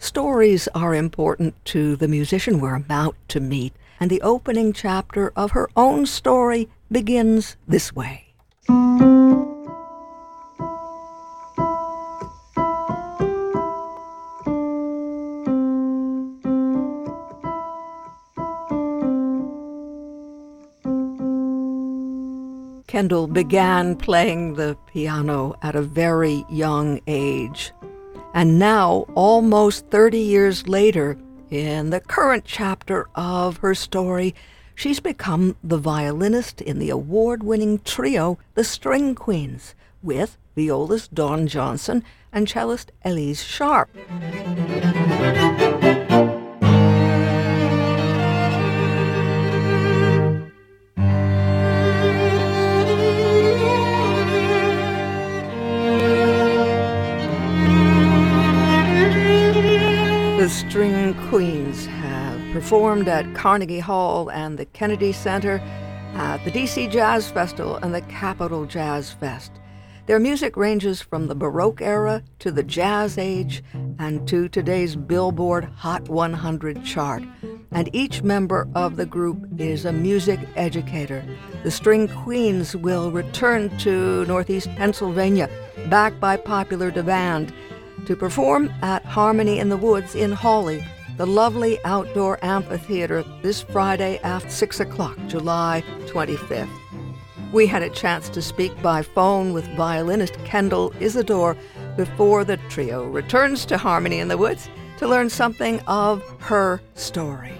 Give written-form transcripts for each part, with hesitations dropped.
Stories are important to the musician we're about to meet, and the opening chapter of her own story begins this way. Kendall began playing the piano at a very young age. And now, almost 30 years later, in the current chapter of her story, she's become the violinist in the award-winning trio, the String Queens, with violist Dawn Johnson and cellist Elise Sharp. The String Queens have performed at Carnegie Hall and the Kennedy Center, at the DC Jazz Festival and the Capitol Jazz Fest. Their music ranges from the Baroque era to the Jazz Age and to today's Billboard Hot 100 chart. And each member of the group is a music educator. The String Queens will return to Northeast Pennsylvania, backed by popular demand, to perform at Harmony in the Woods in Hawley, the lovely outdoor amphitheater, this Friday after 6 o'clock, July 25th. We had a chance to speak by phone with violinist Kendall Isidore before the trio returns to Harmony in the Woods to learn something of her story.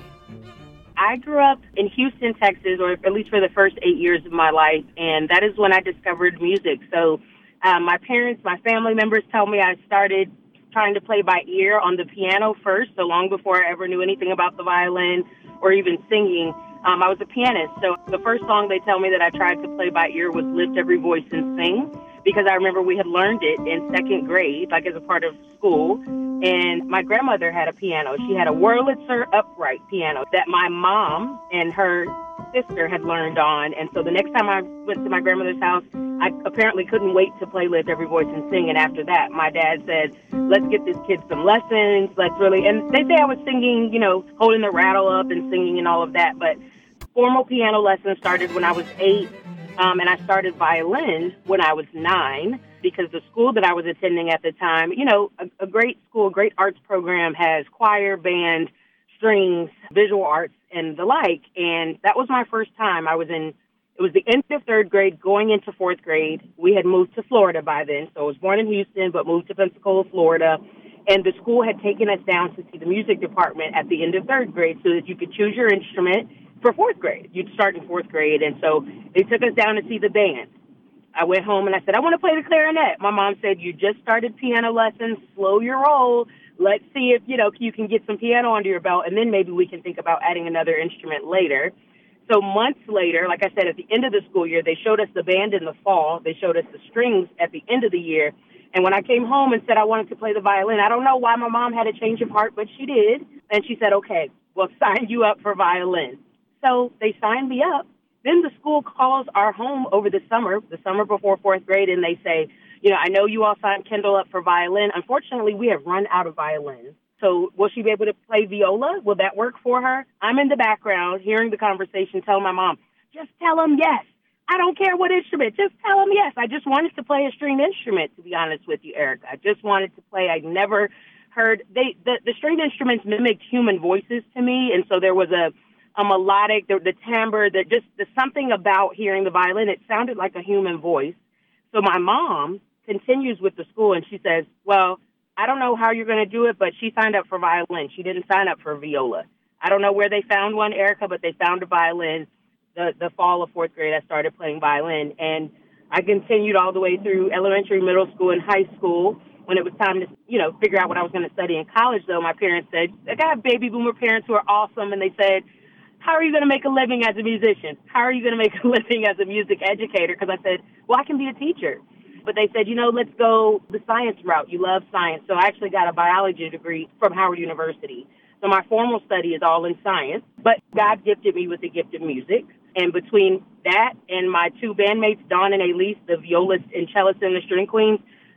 I grew up in Houston, Texas, or at least for the first 8 years of my life, and that is when I discovered music. So my parents, my family members tell me I started trying to play by ear on the piano first, so long before I ever knew anything about the violin or even singing. I was a pianist, so the first song they tell me that I tried to play by ear was Lift Every Voice and Sing, because I remember we had learned it in second grade, like as a part of school, and my grandmother had a piano. She had a Wurlitzer upright piano that my mom and her sister had learned on, and so the next time I went to my grandmother's house, I apparently couldn't wait to play Lift Every Voice and Sing, and after that, my dad said, let's get this kid some lessons, and they say I was singing, holding the rattle up and singing and all of that, but formal piano lessons started when I was 8, and I started violin when I was 9, because the school that I was attending at the time, a great school, great arts program has choir, band, strings, visual arts, and the like, and that was my first time. It was the end of third grade, going into fourth grade. We had moved to Florida by then, so I was born in Houston, but moved to Pensacola, Florida, and the school had taken us down to see the music department at the end of third grade so that you could choose your instrument for fourth grade. You'd start in fourth grade, and so they took us down to see the band. I went home and I said, I want to play the clarinet. My mom said, you just started piano lessons, slow your roll. Let's see if, you can get some piano under your belt, and then maybe we can think about adding another instrument later. So months later, like I said, at the end of the school year, they showed us the band in the fall. They showed us the strings at the end of the year. And when I came home and said I wanted to play the violin, I don't know why my mom had a change of heart, but she did. And she said, okay, we'll sign you up for violin. So they signed me up. Then the school calls our home over the summer before fourth grade, and they say, I know you all signed Kendall up for violin. Unfortunately, we have run out of violins. So will she be able to play viola? Will that work for her? I'm in the background hearing the conversation, telling my mom, just tell them yes. I don't care what instrument. Just tell them yes. I just wanted to play a stringed instrument, to be honest with you, Erica. I just wanted to play. I never heard the stringed instruments mimicked human voices to me, and so there was a melodic, the timbre, the something about hearing the violin. It sounded like a human voice. So my mom continues with the school, and she says, well, I don't know how you're going to do it, but she signed up for violin. She didn't sign up for viola. I don't know where they found one, Erica, but they found a violin. The fall of fourth grade, I started playing violin, and I continued all the way through elementary, middle school, and high school. When it was time to, figure out what I was going to study in college, though, my parents said, I got baby boomer parents who are awesome, and they said, how are you going to make a living as a musician? How are you going to make a living as a music educator? Because I said, well, I can be a teacher. But they said, let's go the science route. You love science. So I actually got a biology degree from Howard University. So my formal study is all in science. But God gifted me with the gift of music. And between that and my two bandmates, Dawn and Elise, the violist and cellist in the String Queens,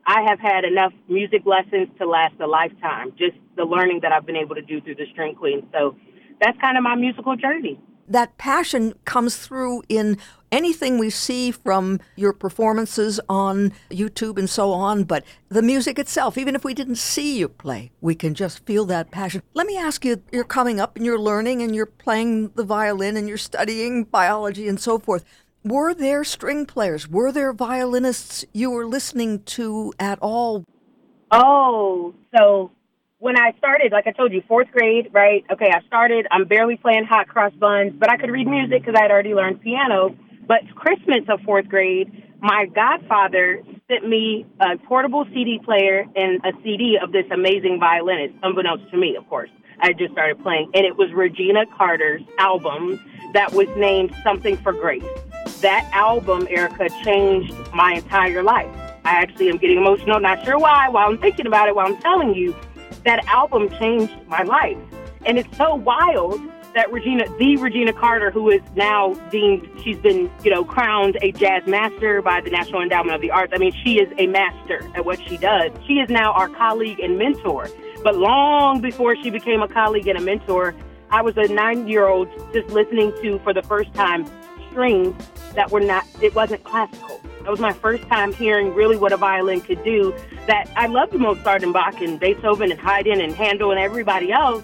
I have had enough music lessons to last a lifetime, just the learning that I've been able to do through the String Queens. So that's kind of my musical journey. That passion comes through in anything we see from your performances on YouTube and so on, but the music itself, even if we didn't see you play, we can just feel that passion. Let me ask you, you're coming up and you're learning and you're playing the violin and you're studying biology and so forth. Were there string players? Were there violinists you were listening to at all? Oh, so when I started, like I told you, fourth grade, right? Okay, I'm barely playing hot cross buns, but I could read music because I had already learned piano. But Christmas of fourth grade, my godfather sent me a portable CD player and a CD of this amazing violinist, unbeknownst to me, of course. I just started playing, and it was Regina Carter's album that was named Something for Grace. That album, Erica, changed my entire life. I actually am getting emotional, not sure why, while I'm thinking about it, while I'm telling you. That album changed my life. And it's so wild that Regina Carter, who is now deemed, she's been, crowned a jazz master by the National Endowment of the Arts. I mean, she is a master at what she does. She is now our colleague and mentor. But long before she became a colleague and a mentor, I was a 9-year-old just listening to, for the first time, strings that it wasn't classical. That was my first time hearing really what a violin could do. That I loved Mozart and Bach and Beethoven and Haydn and Handel and everybody else,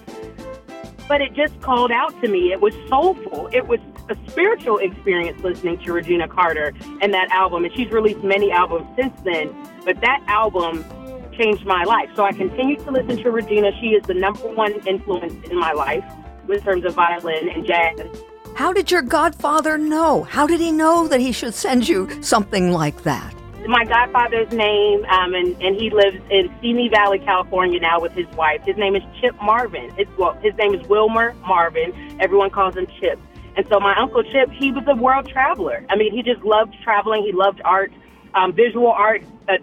but it just called out to me. It was soulful. It was a spiritual experience listening to Regina Carter and that album. And she's released many albums since then, but that album changed my life. So I continue to listen to Regina. She is the number one influence in my life in terms of violin and jazz. How did your godfather know? How did he know that he should send you something like that? My godfather's name, and he lives in Simi Valley, California now with his wife. His name is Chip Marvin. His name is Wilmer Marvin. Everyone calls him Chip. And so my Uncle Chip, he was a world traveler. I mean, he just loved traveling. He loved art, visual art,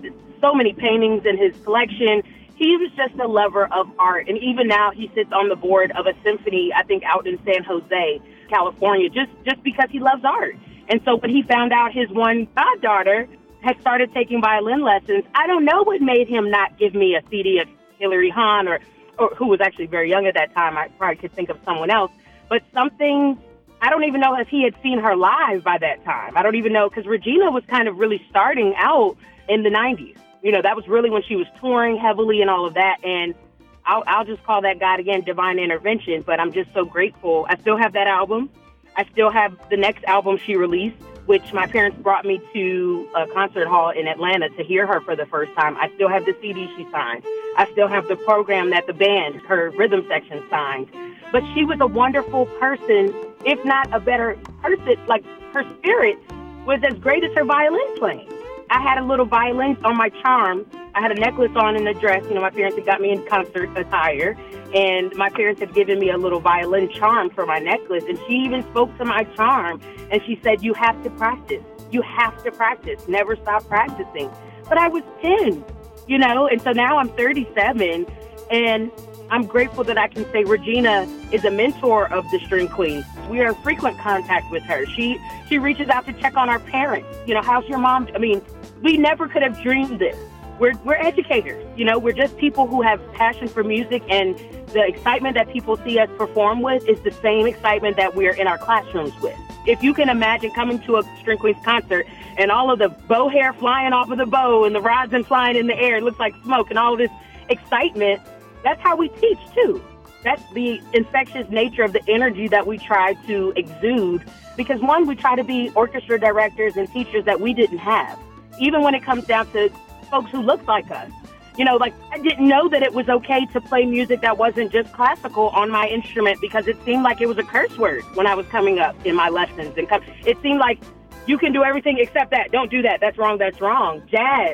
so many paintings in his collection. He was just a lover of art. And even now he sits on the board of a symphony, I think, out in San Jose, California, just because he loves art. And so when he found out his one goddaughter had started taking violin lessons, I don't know what made him not give me a CD of Hilary Hahn or who was actually very young at that time. I probably could think of someone else. But something, I don't even know if he had seen her live by that time. I don't even know, because Regina was kind of really starting out in the 90s. That was really when she was touring heavily and all of that. And I'll just call that, God, again, divine intervention. But I'm just so grateful. I still have that album. I still have the next album she released, which my parents brought me to a concert hall in Atlanta to hear her for the first time. I still have the CD she signed. I still have the program that the band, her rhythm section, signed. But she was a wonderful person, if not a better person. Like, her spirit was as great as her violin playing. I had a little violin on my charm. I had a necklace on and a dress. My parents had got me in concert attire, and my parents had given me a little violin charm for my necklace. And she even spoke to my charm, and she said, "You have to practice. You have to practice. Never stop practicing." But I was 10, and so now I'm 37, and I'm grateful that I can say Regina is a mentor of the String Queens. We are in frequent contact with her. She reaches out to check on our parents. How's your mom? I mean, we never could have dreamed this. We're educators. We're just people who have passion for music, and the excitement that people see us perform with is the same excitement that we're in our classrooms with. If you can imagine coming to a String Queens concert and all of the bow hair flying off of the bow and the rosin flying in the air, it looks like smoke, and all of this excitement, that's how we teach too. That's the infectious nature of the energy that we try to exude, because one, we try to be orchestra directors and teachers that we didn't have. Even when it comes down to folks who look like us. I didn't know that it was okay to play music that wasn't just classical on my instrument, because it seemed like it was a curse word when I was coming up in my lessons. And it seemed like you can do everything except that. Don't do that. That's wrong. That's wrong. Jazz.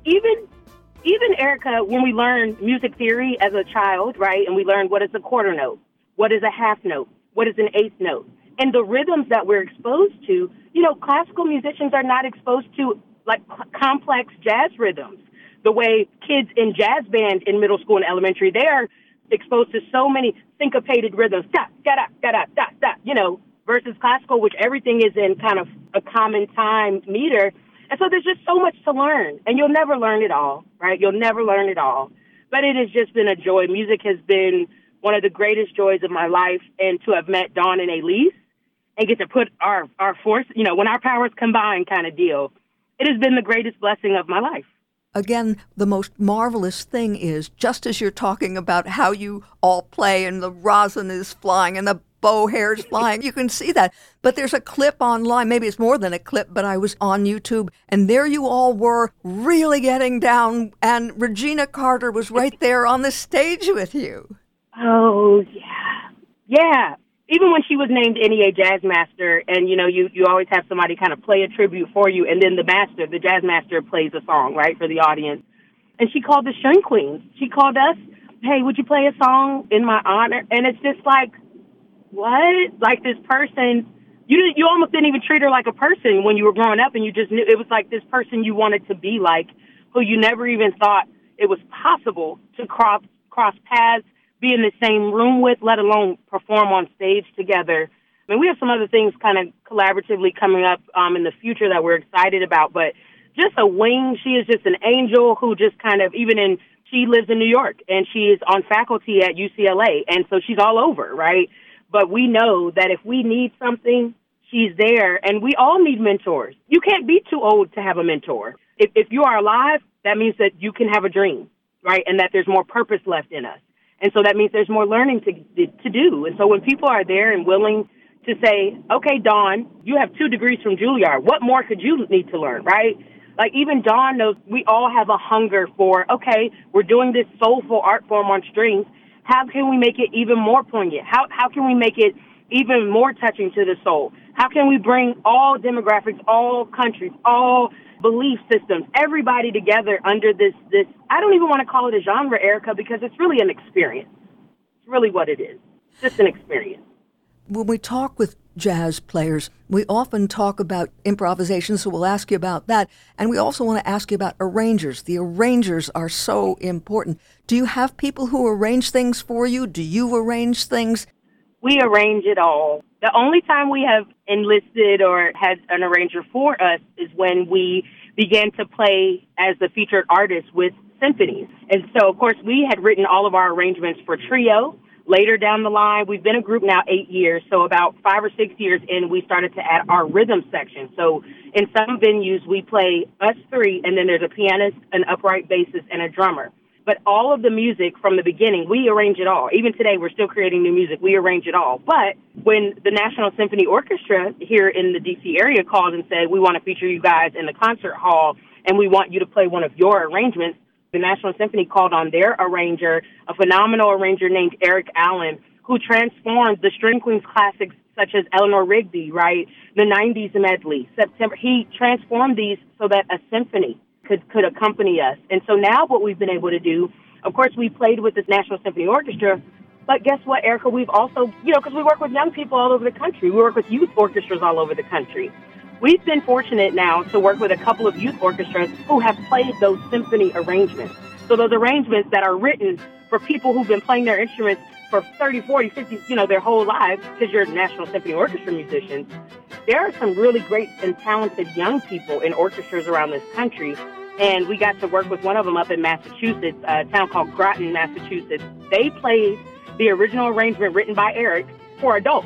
Even Erica, when we learned music theory as a child, right, and we learned what is a quarter note, what is a half note, what is an eighth note, and the rhythms that we're exposed to, classical musicians are not exposed to complex jazz rhythms. The way kids in jazz band in middle school and elementary, they are exposed to so many syncopated rhythms, da, da, da, da, da, da, versus classical, which everything is in kind of a common time meter. And so there's just so much to learn, and you'll never learn it all, right? You'll never learn it all. But it has just been a joy. Music has been one of the greatest joys of my life, and to have met Dawn and Elise and get to put our force, when our powers combine kind of deal, it has been the greatest blessing of my life. Again, the most marvelous thing is, just as you're talking about how you all play and the rosin is flying and the bow hair's flying, you can see that. But there's a clip online, maybe it's more than a clip, but I was on YouTube, and there you all were really getting down, and Regina Carter was right there on the stage with you. Oh, yeah. Yeah. Even when she was named NEA Jazz Master, and, you always have somebody kind of play a tribute for you, and then the Jazz Master, plays a song, right, for the audience. And she called the String Queens. She called us, hey, would you play a song in my honor? And it's just like, what? Like this person, you almost didn't even treat her like a person when you were growing up, and you just knew it was like this person you wanted to be like, who you never even thought it was possible to cross paths, be in the same room with, let alone perform on stage together. I mean, we have some other things kind of collaboratively coming up in the future that we're excited about, but just a wing. She is just an angel who just kind of, she lives in New York, and she is on faculty at UCLA, and so she's all over, right? But we know that if we need something, she's there, and we all need mentors. You can't be too old to have a mentor. If you are alive, that means that you can have a dream, right, and that there's more purpose left in us. And so that means there's more learning to do. And so when people are there and willing to say, okay, Dawn, you have 2 degrees from Juilliard. What more could you need to learn, right? Like even Dawn knows we all have a hunger for, okay, we're doing this soulful art form on strings. How can we make it even more poignant? How can we make it even more touching to the soul? How can we bring all demographics, all countries, all belief systems, everybody together under this, I don't even want to call it a genre, Erica, because it's really an experience. It's really what it is. Just an experience. When we talk with jazz players, we often talk about improvisation, so we'll ask you about that. And we also want to ask you about arrangers. The arrangers are so important. Do you have people who arrange things for you? Do you arrange things? We arrange it all. The only time we have enlisted or had an arranger for us is when we began to play as the featured artist with symphonies. And so, of course, we had written all of our arrangements for trio. Later down the line, we've been a group now 8 years, so about 5 or 6 years in, we started to add our rhythm section. So in some venues, we play us 3, and then there's a pianist, an upright bassist, and a drummer. But all of the music from the beginning, we arrange it all. Even today, we're still creating new music. We arrange it all. But when the National Symphony Orchestra here in the D.C. area called and said, we want to feature you guys in the concert hall, and we want you to play one of your arrangements, the National Symphony called on their arranger, a phenomenal arranger named Eric Allen, who transformed the String Queens classics such as Eleanor Rigby, right, the 90s medley, September. He transformed these so that a symphony could accompany us. And so now what we've been able to do, of course, we played with the National Symphony Orchestra, but guess what, Erica? We've also, because we work with young people all over the country. We work with youth orchestras all over the country. We've been fortunate now to work with a couple of youth orchestras who have played those symphony arrangements. So those arrangements that are written for people who've been playing their instruments for 30, 40, 50, their whole lives, because you're National Symphony Orchestra musicians. There are some really great and talented young people in orchestras around this country. And we got to work with one of them up in Massachusetts, a town called Groton, Massachusetts. They played the original arrangement written by Eric for adults.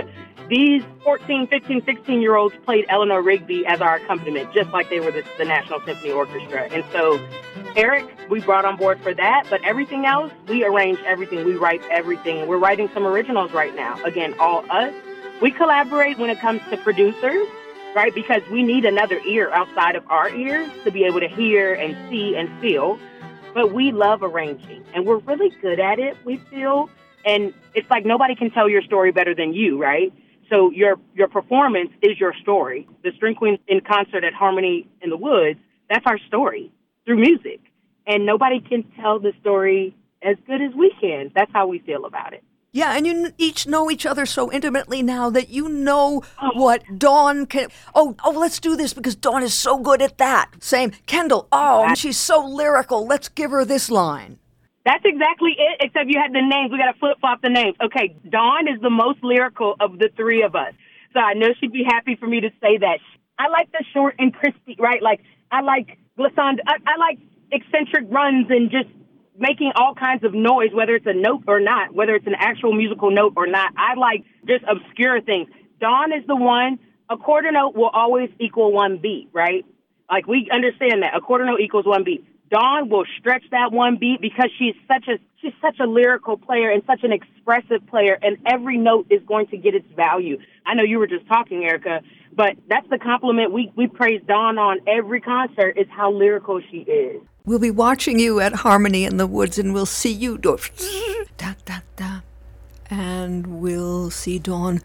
These 14, 15, 16-year-olds played Eleanor Rigby as our accompaniment, just like they were the National Symphony Orchestra. And so Eric, we brought on board for that, but everything else, we arrange everything, we write everything. We're writing some originals right now. Again, all us. We collaborate when it comes to producers, right, because we need another ear outside of our ears to be able to hear and see and feel. But we love arranging, and we're really good at it, we feel. And it's like nobody can tell your story better than you, right? So your performance is your story. The String Queens in concert at Harmony in the Woods, that's our story through music. And nobody can tell the story as good as we can. That's how we feel about it. Yeah, and you each know each other so intimately now that you know what Dawn can... Oh, let's do this because Dawn is so good at that. Same. Kendall, she's so lyrical. Let's give her this line. That's exactly it, except you had the names. We got to flip-flop the names. Okay, Dawn is the most lyrical of the three of us. So I know she'd be happy for me to say that. I like the short and crispy, right? Like, I like glissando. I like eccentric runs and just making all kinds of noise, whether it's a note or not, whether it's an actual musical note or not. I like just obscure things. Dawn is the one. A quarter note will always equal one beat, right? Like, we understand that. A quarter note equals one beat. Dawn will stretch that one beat because she's such a lyrical player and such an expressive player, and every note is going to get its value. I know you were just talking, Erica, but that's the compliment we praise Dawn on every concert, is how lyrical she is. We'll be watching you at Harmony in the Woods, and we'll see you do da da da, and we'll see Dawn.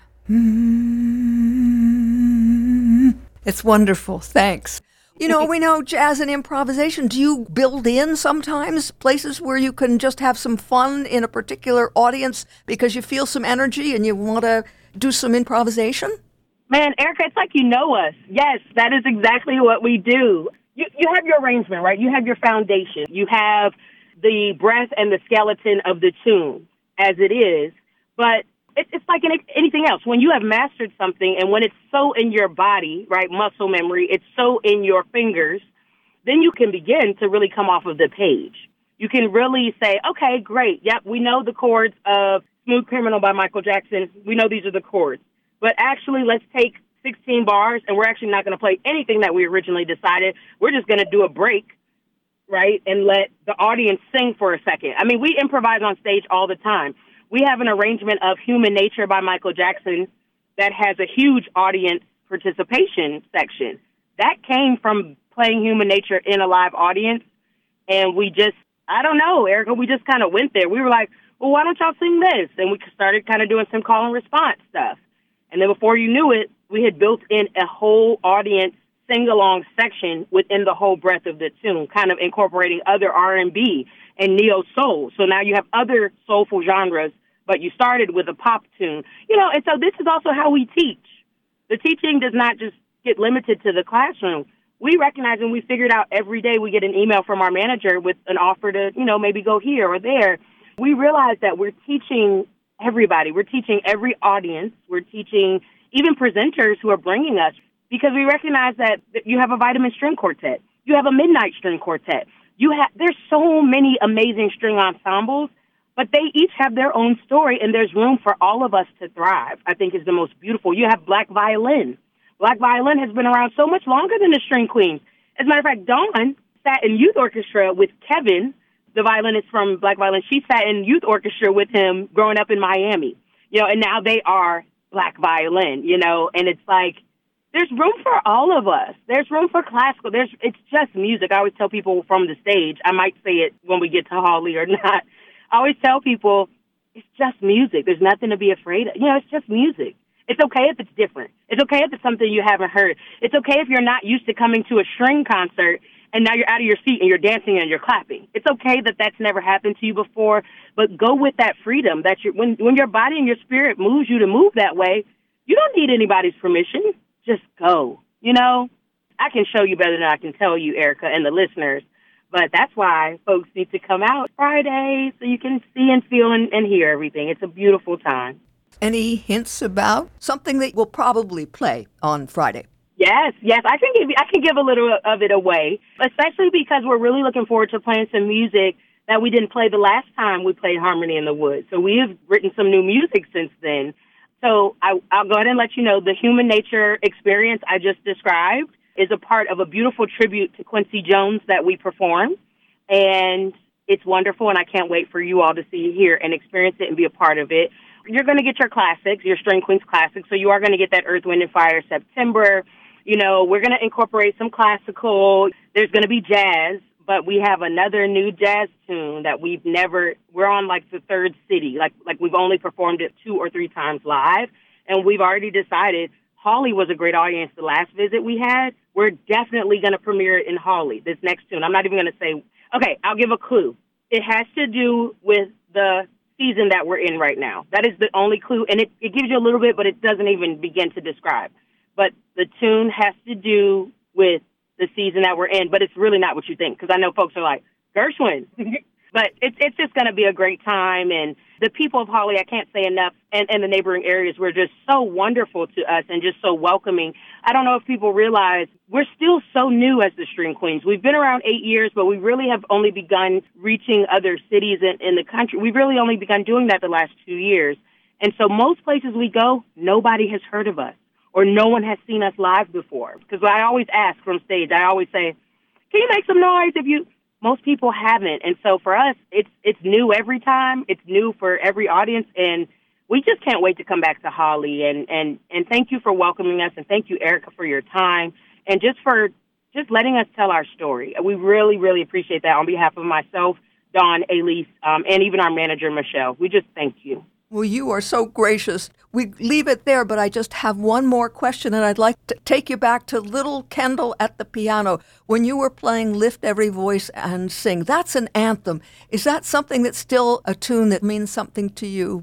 It's wonderful. Thanks. You know, we know jazz and improvisation. Do you build in sometimes places where you can just have some fun in a particular audience because you feel some energy and you want to do some improvisation? Man, Erica, it's like you know us. Yes, that is exactly what we do. You have your arrangement, right? You have your foundation. You have the breath and the skeleton of the tune as it is. But it's like anything else. When you have mastered something and when it's so in your body, right, muscle memory, it's so in your fingers, then you can begin to really come off of the page. You can really say, okay, great. Yep, we know the chords of Smooth Criminal by Michael Jackson. We know these are the chords. But actually, let's take 16 bars, and we're actually not going to play anything that we originally decided. We're just going to do a break, right, and let the audience sing for a second. I mean, we improvise on stage all the time. We have an arrangement of Human Nature by Michael Jackson that has a huge audience participation section. That came from playing Human Nature in a live audience, and we just, I don't know, Erica, we just kind of went there. We were like, well, why don't y'all sing this? And we started kind of doing some call and response stuff. And then before you knew it, we had built in a whole audience sing-along section within the whole breadth of the tune, kind of incorporating other R&B and neo-soul. So now you have other soulful genres, but you started with a pop tune. You know, and so this is also how we teach. The teaching does not just get limited to the classroom. We recognize, and we figured out every day we get an email from our manager with an offer to, you know, maybe go here or there. We realize that we're teaching everybody. We're teaching every audience. We're teaching even presenters who are bringing us, because we recognize that you have a vitamin string quartet. You have a midnight string quartet. There's so many amazing string ensembles, but they each have their own story, and there's room for all of us to thrive, I think is the most beautiful. You have black violin. Black violin has been around so much longer than the string queens. As a matter of fact, Dawn sat in youth orchestra with Kevin, the violinist from Black Violin. She sat in youth orchestra with him growing up in Miami, you know, and now they are black violin, you know, and it's like, there's room for all of us. There's room for classical. It's just music. I always tell people from the stage, I might say it when we get to Hawley or not. I always tell people, it's just music. There's nothing to be afraid of. You know, it's just music. It's okay if it's different. It's okay if it's something you haven't heard. It's okay if you're not used to coming to a string concert and now you're out of your seat and you're dancing and you're clapping. It's okay that that's never happened to you before, but go with that freedom that when your body and your spirit moves you to move that way, you don't need anybody's permission. Just go. You know, I can show you better than I can tell you, Erica, and the listeners, but that's why folks need to come out Friday so you can see and feel and hear everything. It's a beautiful time. Any hints about something that we'll probably play on Friday? Yes, I can give a little of it away, especially because we're really looking forward to playing some music that we didn't play the last time we played Harmony in the Woods. So we have written some new music since then. So I'll go ahead and let you know the Human Nature experience I just described is a part of a beautiful tribute to Quincy Jones that we perform, and it's wonderful, and I can't wait for you all to see, hear, and experience it and be a part of it. You're going to get your classics, your String Queens classics, so you are going to get that Earth, Wind, and Fire September. You know, we're going to incorporate some classical. There's going to be jazz, but we have another new jazz tune that we're on like the third city. Like we've only performed it 2 or 3 times live, and we've already decided Hawley was a great audience the last visit we had. We're definitely going to premiere it in Hawley, this next tune. I'm not even going to say, okay, I'll give a clue. It has to do with the season that we're in right now. That is the only clue, and it gives you a little bit, but it doesn't even begin to describe. But the tune has to do with the season that we're in, but it's really not what you think, because I know folks are like, Gershwin. But it's just going to be a great time. And the people of Hawley, I can't say enough, and the neighboring areas were just so wonderful to us and just so welcoming. I don't know if people realize we're still so new as the String Queens. We've been around 8 years, but we really have only begun reaching other cities in the country. We've really only begun doing that the last 2 years. And so most places we go, nobody has heard of us or no one has seen us live before. Because I always ask from stage, I always say, can you make some noise most people haven't. And so for us, it's new every time. It's new for every audience. And we just can't wait to come back to Hawley. And thank you for welcoming us. And thank you, Erica, for your time. And just letting us tell our story. We really, really appreciate that on behalf of myself, Dawn, Elise, and even our manager, Michelle. We just thank you. Well, you are so gracious. We leave it there, but I just have one more question, and I'd like to take you back to Little Kendall at the piano. When you were playing Lift Every Voice and Sing, that's an anthem. Is that something that's still a tune that means something to you?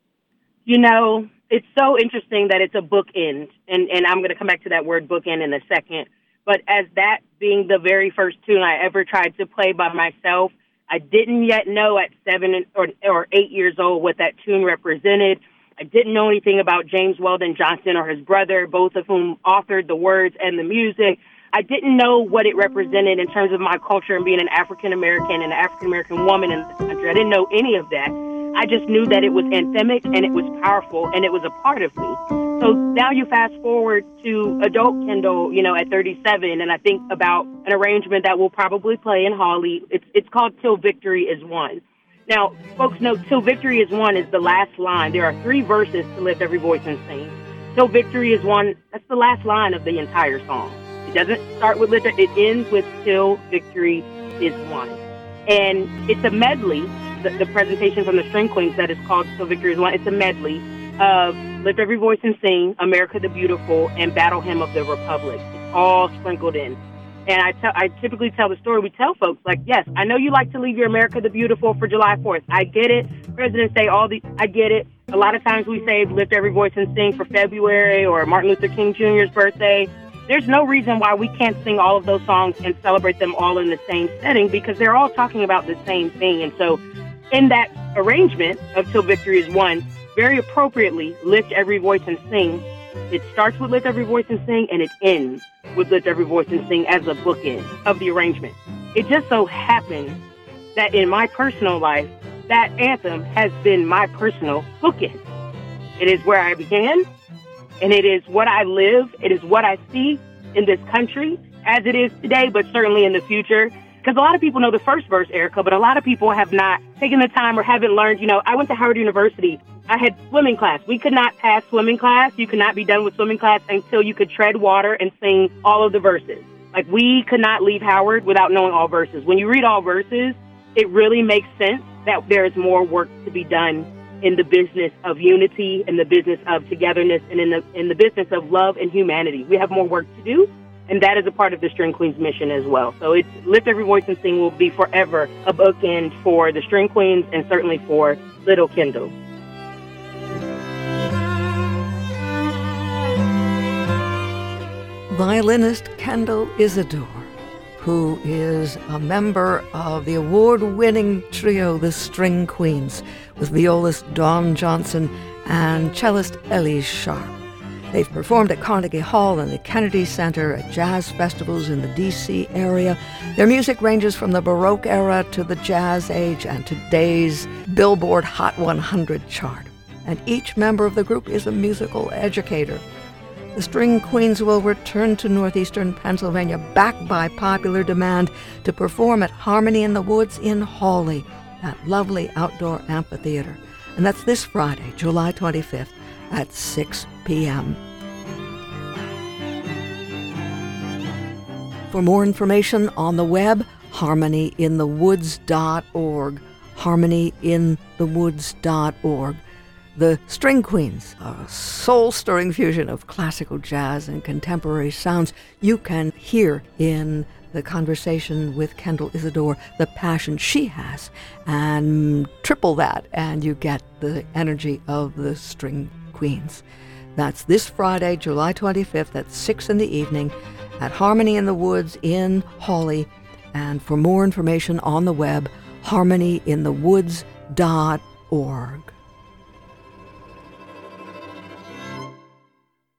You know, it's so interesting that it's a bookend, and I'm going to come back to that word bookend in a second. But as that being the very first tune I ever tried to play by myself, I didn't yet know at 7 or 8 years old what that tune represented. I didn't know anything about James Weldon Johnson or his brother, both of whom authored the words and the music. I didn't know what it represented in terms of my culture and being an African-American and an African-American woman in this country. I didn't know any of that. I just knew that it was anthemic and it was powerful and it was a part of me. So now you fast forward to adult Kendall, at 37, and I think about an arrangement that we'll probably play in Hawley. It's called Till Victory Is Won. Now, folks know Till Victory Is Won is the last line. There are 3 verses to Lift Every Voice and Sing. Till Victory Is Won, that's the last line of the entire song. It doesn't start with Lift, it ends with Till Victory Is Won. And it's a medley, the presentation from the String Queens that is called Till Victory Is Won. It's a medley of Lift Every Voice and Sing, America the Beautiful, and Battle Hymn of the Republic. It's all sprinkled in. And I typically tell the story. We tell folks, yes, I know you like to leave your America the Beautiful for July 4th. I get it. President's Day, I get it. A lot of times we say Lift Every Voice and Sing for February or Martin Luther King Jr.'s birthday. There's no reason why we can't sing all of those songs and celebrate them all in the same setting because they're all talking about the same thing. And so in that arrangement of Till Victory Is Won, very appropriately, Lift Every Voice and Sing. It starts with Lift Every Voice and Sing, and it ends with Lift Every Voice and Sing as a bookend of the arrangement. It just so happens that in my personal life, that anthem has been my personal bookend. It is where I began, and it is what I live. It is what I see in this country as it is today, but certainly in the future. Because a lot of people know the first verse, Erica, but a lot of people have not taken the time or haven't learned. I went to Howard University. I had swimming class. We could not pass swimming class. You could not be done with swimming class until you could tread water and sing all of the verses. We could not leave Howard without knowing all verses. When you read all verses, it really makes sense that there is more work to be done in the business of unity, in the business of togetherness, and in the business of love and humanity. We have more work to do. And that is a part of the String Queens mission as well. So it's Lift Every Voice and Sing will be forever a bookend for the String Queens and certainly for Little Kendall. Violinist Kendall Isidore, who is a member of the award-winning trio, the String Queens, with violist Dawn Johnson and cellist Elise Sharp. They've performed at Carnegie Hall and the Kennedy Center, at jazz festivals in the D.C. area. Their music ranges from the Baroque era to the Jazz Age and today's Billboard Hot 100 chart. And each member of the group is a musical educator. The String Queens will return to northeastern Pennsylvania, backed by popular demand, to perform at Harmony in the Woods in Hawley, that lovely outdoor amphitheater. And that's this Friday, July 25th at 6 p.m. For more information on the web, harmonyinthewoods.org, harmonyinthewoods.org. The String Queens, a soul-stirring fusion of classical jazz and contemporary sounds. You can hear in the conversation with Kendall Isidore the passion she has, and triple that, and you get the energy of the String Queens. That's this Friday, July 25th at 6 in the evening at Harmony in the Woods in Hawley. And for more information on the web, harmonyinthewoods.org.